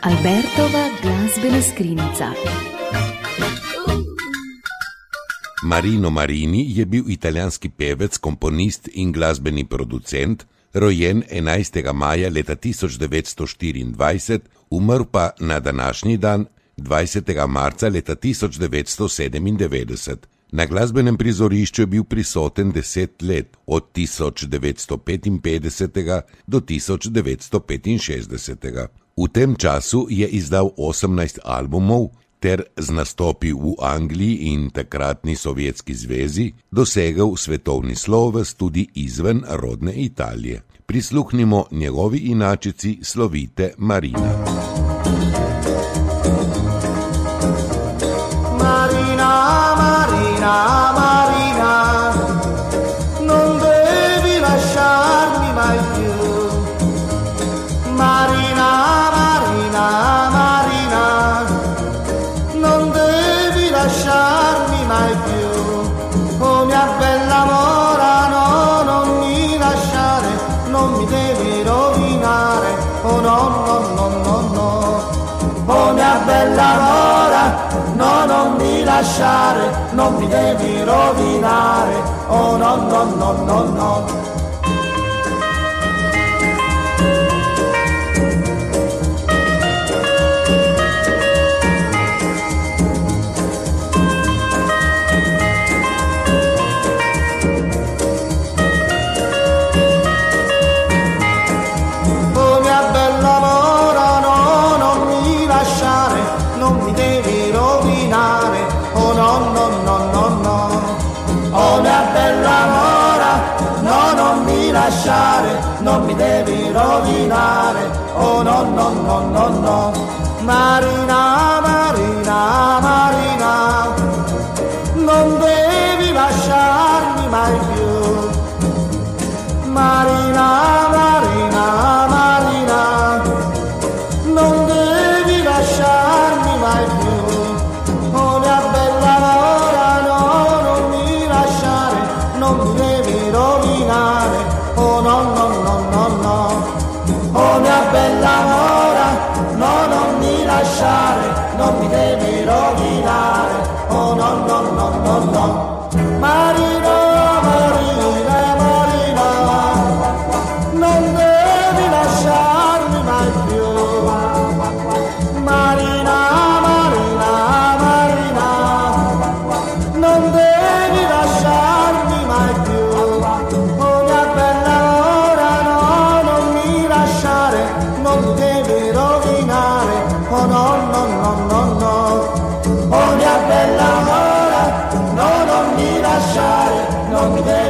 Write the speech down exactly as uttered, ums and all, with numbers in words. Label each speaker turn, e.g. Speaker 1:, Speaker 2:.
Speaker 1: Albertova glazbena skrinjica.
Speaker 2: Marino Marini je bil italijanski pevec, komponist in glasbeni producent, rojen enajstega maja leta tisoč devetsto štiriindvajset, umrl pa na današnji dan, dvajsetega marca leta tisoč devetsto sedemindevetdeset. Na glasbenem prizorišču je bil prisoten deset let, od tisoč devetsto petinpetdesetega do tisoč devetsto petinšestdesetega. V tem času je izdal osemnajst albumov ter z nastopi v Angliji in takratni Sovjetski zvezi dosegel svetovni sloves tudi izven rodne Italije. Prisluhnimo njegovi inačici slovite Marina.
Speaker 3: Marina, Marina, Marina, non devi lasciarmi mai più. Marina, Marina, Marina, non devi lasciarmi mai più. Oh mia bella mora, no, non mi lasciare, non mi devi rovinare. Oh no, no, no, no, no. Oh mia bella mora, no, non mi lasciare, non mi devi rovinare. Oh no, no, no, no, no. Non mi devi rovinare, oh no, no, no, no, no. Marina, Marina, Marina, non devi lasciarmi mai più. Marina, Marina, Marina, non devi lasciarmi mai più. Oh mia bella mora, no, non mi lasciare, non mi devi rovinare, oh no, no. Oh mia bella mora, no, non mi lasciare, non mi devi rovinare, oh no, no, no, no, no. Marina, Marina, Marina, non devi lasciarmi mai più. Marina, Marina, Marina, non devi lasciarmi mai più. Oh mia bella mora, no, non mi lasciare, non mi devi rovinare, oh no, no, no, no, no. Oh mia bella mora, no, non mi lasciare, non mi devi